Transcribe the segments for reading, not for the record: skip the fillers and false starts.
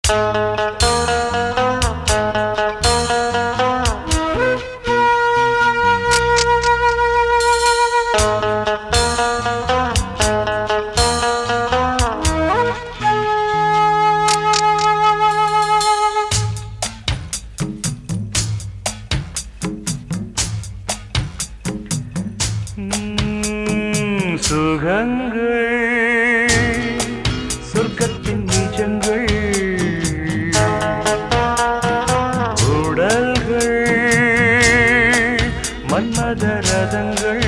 சுகங்கள் சொர்க்கத்தின் நிஜங்கள் உடல்கள் மன்மத ரதங்கள்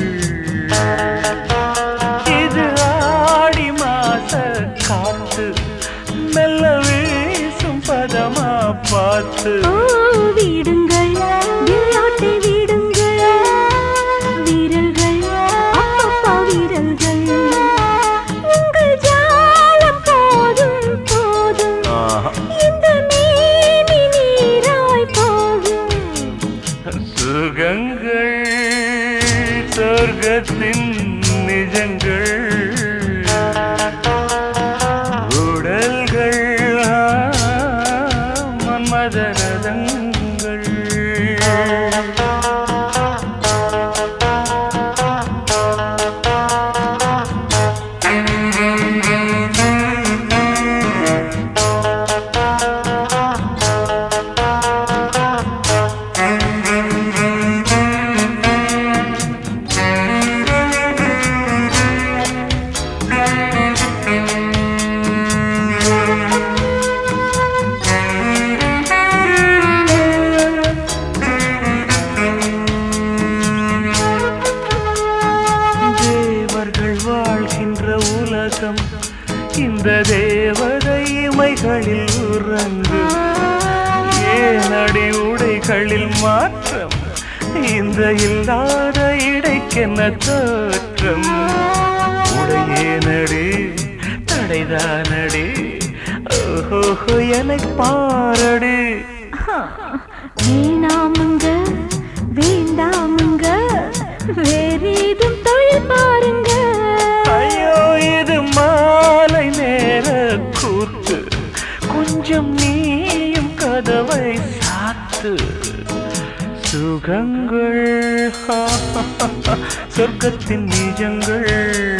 இது ஆடி மாச காத்து மெல்ல வீசும் பதமா பார்த்து வீடுங்கள் விளையாட்டை வீடுங்கள் வீரர்கள் அப்பப்பா வீரர்கள் உங்கள் ஜாலம் போதும் போதும் இந்த மேனி நீராய் போகும் சுகங்கள் சொர்க்கத்தின் நிஜங்கள் உடல்கள் மன்மத ரதங்கள் உலகம் இந்த தேவதை இமைகளில் உறங்கு ஏனடி உடைகளில் மாற்றம் இந்த இல்லாத இடைக்கென்ன தோற்றம் உடையேனடி தடைதானடி ஓஹோ என்னை பாரடி வேணாமுங்க வேண்டாமுங்க வேறேதும் தொழில் பாருங்க ஐயோ இது மாலை நேர கூத்து கொஞ்சம் நீயும் கதவை சாத்து சுகங்கள் சொர்க்கத்தின் நிஜங்கள்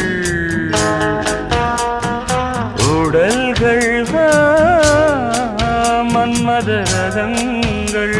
உடல்கள் மன்மத ரதங்கள்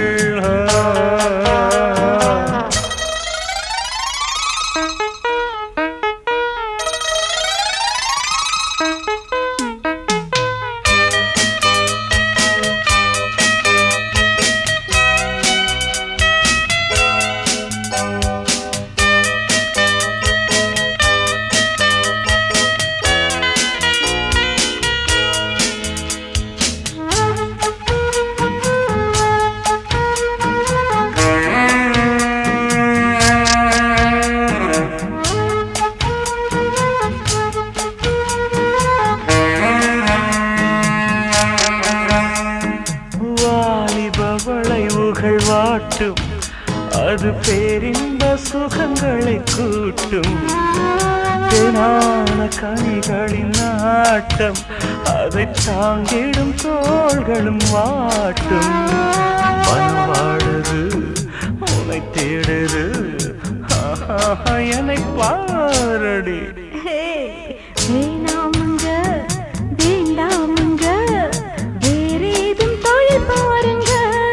வாட்டும் அது பேரின்ப சுகங்களை கூட்டும் தேனான கனிகளின் நாட்டம் அதை தாங்கிடும் தோள்களும் வாட்டும் மனவாடுது உன்னை தேடுது என்னை பாரடி வேணாமுங்க வேண்டாமுங்க வேறேதும் தொழில் பாருங்க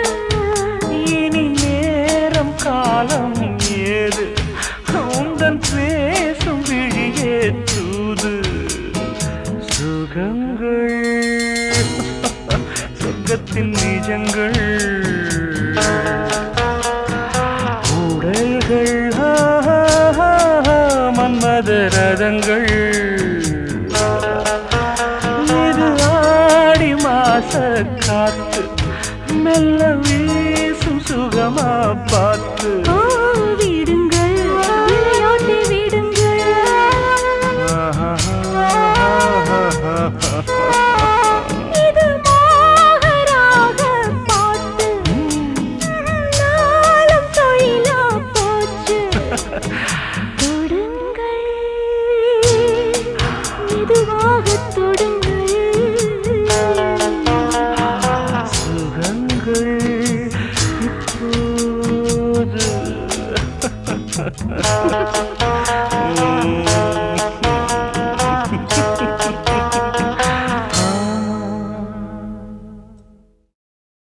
காலம் ஏது உந்தன் பேசும் விழியே தூது சுகங்கள் சொர்க்கத்தின் நிஜங்கள் உடல்கள் மன்மத ரதங்கள் இது ஆடி மாச காத்து மெல்ல வீசும் சுகமா பார்த்து வீடுங்கள் விளையாட்டை வீடுங்கள் இது மோகராக பாட்டு நாளும் தொழிலா போச்சு தொடுங்கள் மெதுவாக தொடுங்கள்